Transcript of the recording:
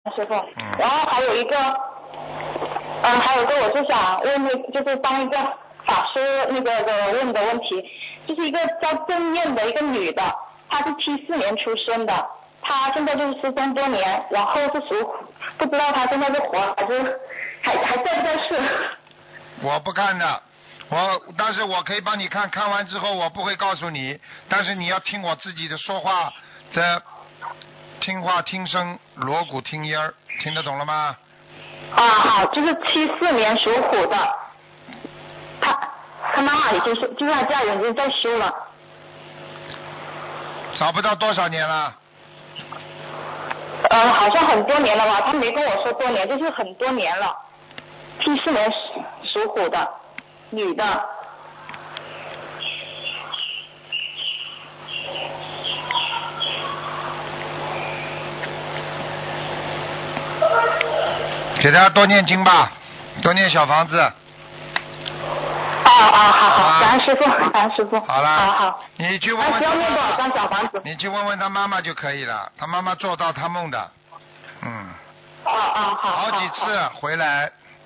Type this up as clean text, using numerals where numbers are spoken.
师傅。然后还有一个，我是想问就是帮一个法师问的问题，就是一个叫郑燕的一个女的，她是74年出生的，她现在就是失踪多年，然后是属虎，不知道她现在是活还是还在不在世？ 我不看的。但是我可以帮你看，看完之后我不会告诉你，但是你要听我自己的说话，这听话听声，锣鼓听音儿，听得懂了吗？ 好，就是74年属虎的，他妈妈已经是，就是他家人已经在修了。 找不到多少年了？ 好像很多年了吧，他没跟我说多年，就是很多年了。74年属虎的女的。 给他多念经吧，多念小房子。 好，感恩师傅，感恩师傅。 好了。 好。 你去问问。 需要念多少张小房子？ 你去问问他妈妈就可以了，他妈妈做到他梦的。 好。 好几次回来